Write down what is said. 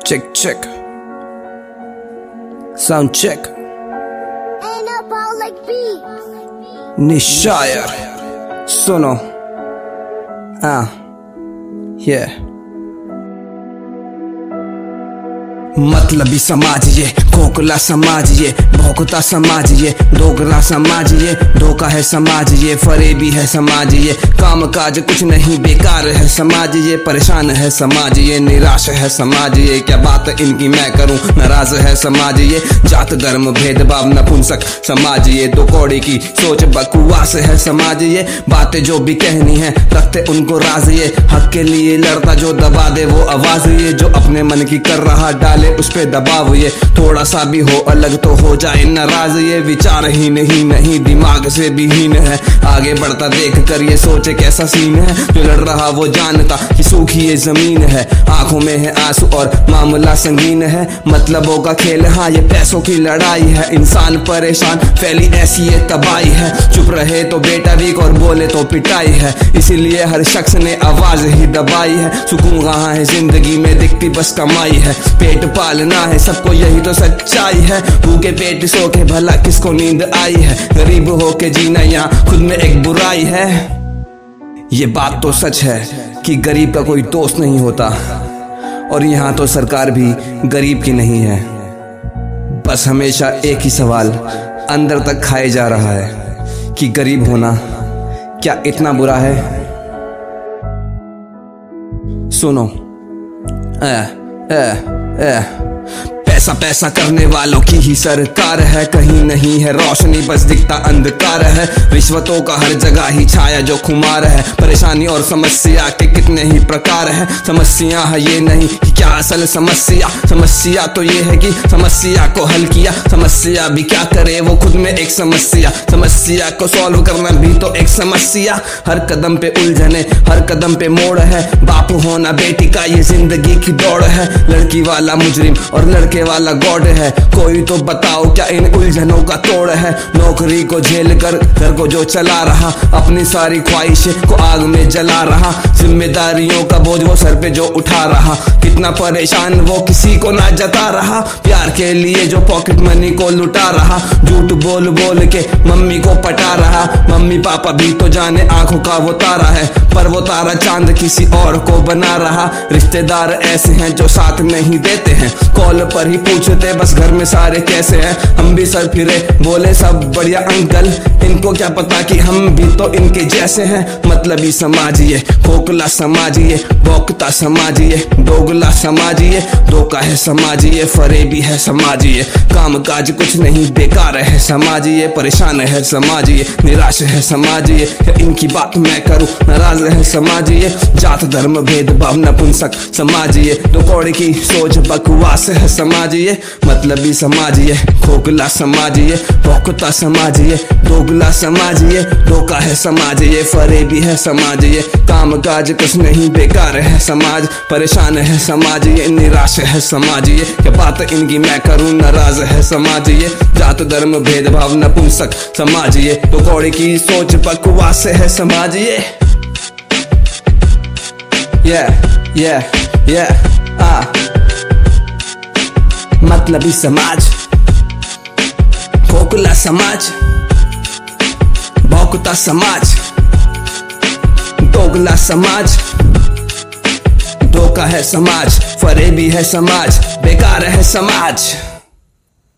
Check, check. Sound check. निशायर सुनो yeah. मतलबी समाज ये, खोखला समाज ये, भौंकता समाज ये, दोगला समाज ये, धोखा है समाज ये, फरेबी है समाज ये, काम काज कुछ नहीं बेकार है समाज ये, परेशान है समाज ये, निराश है समाज ये, क्या बात इनकी मैं करूं, नाराज है समाज ये, जात धर्म भेदभाव नपुंसक समाज ये, दो कौड़ी की सोच बकवास है समाज ये, बातें जो भी कहनी है रखते उनको राज ये, हक के लिए लड़ता जो दबा दे वो आवाज ये, जो अपने मन की कर रहा डाले उस पे दबाव ये, थोड़ा सा भी हो अलग तो हो जाए नाराज ये, विचारहीन ही नहीं दिमाग से भी हीन है, आगे बढ़ता देख कर ये सोचे कैसा सीन है, जो लड़ रहा वो जानता कि सूखी ये जमीन है, आंखों में है आंसू और मामला संगीन है, मतलबों का खेल हाँ ये पैसों की लड़ाई है, इंसान परेशान फैली ऐसी ये तबाही है, चुप रहे तो बेटा वीक और बोले तो पिटाई है, इसीलिए हर शख्स ने आवाज ही दबाई है, सुकून कहाँ है जिंदगी में दिखती बस कमाई है, पेट पालना है सबको यही तो सच्चाई है, भूखे पेट सो के भला किसको नींद आई है, गरीब होके जीना यहाँ खुद में एक बुराई है, ये बात तो सच है कि गरीब का कोई दोस्त नहीं होता, और यहाँ तो सरकार भी गरीब की नहीं है, बस हमेशा एक ही सवाल अंदर तक खाए जा रहा है कि गरीब होना क्या इतना बुरा है। सुनो पैसा पैसा करने वालों की ही सरकार है, कहीं नहीं है रोशनी बस दिखता अंधकार है, रिश्वतों का हर जगह ही छाया जो खुमार है, परेशानी और समस्या के कितने ही प्रकार है, समस्या है ये नहीं कि क्या असल समस्या, समस्या तो ये है कि समस्या को हल किया, समस्या भी क्या करे वो खुद में एक समस्या, समस्या को सॉल्व करना भी तो एक समस्या, हर कदम पे उलझने हर कदम पे मोड़ है, बाप होना बेटी का ये जिंदगी की दौड़ है, लड़की वाला मुजरिम और लड़के वाला गॉड है, कोई तो बताओ क्या इन उलझनों का तोड़ है, नौकरी को झेल कर घर को जो चला रहा, अपनी सारी ख्वाहिशें को आग में जला रहा, जिम्मेदारियों का बोझ वो सर पे जो उठा रहा, कितना परेशान वो किसी को ना जता रहा, प्यार के लिए जो पॉकेट मनी को लुटा रहा, झूठ बोल बोल के मम्मी को पटा रहा, मम्मी पापा भी तो जाने आंखों का वो तारा है, पर वो तारा चांद किसी और को बना रहा, रिश्तेदार ऐसे हैं जो साथ नहीं देते हैं, कॉल पर ही पूछते बस घर में सारे कैसे हैं, हम भी सर फिरे बोले सब बढ़िया अंकल, इनको क्या पता कि हम भी तो इनके जैसे हैं, मतलबी समाज ये, खोखला समाज ये, भौंकता समाज ये, दोगला समाज ये, धोखा है समाज ये, फरेबी है समाज ये, काम काज कुछ नहीं बेकार है समाज ये, परेशान है समाज ये, निराश है समाज ये, इनकी बात मैं करूं नाराज है समाज ये, जात धर्म भेदभाव नपुंसक समाज ये, दो कौड़ी की सोच बकवास है समाज ये, मतलबी समाज ये, खोखला समाज ये, भौंकता समाज ये, दोगला समाज ये, धोखा है समाज ये, फरेबी है समाज ये, काम काज कुछ नहीं बेकार है समाज, परेशान है समाज ये, निराश है समाज ये, क्या बात इनकी मैं करूं नाराज है समाज ये, जात धर्म भेदभाव नपुंसक समाज ये, दो कौड़ी की सोच बकवास है समाज ये, मतलबी समाज, खोखला समाज, भौंकता समाज, दोगला समाज, धोखा है समाज, फरेबी है समाज, बेकार है समाज।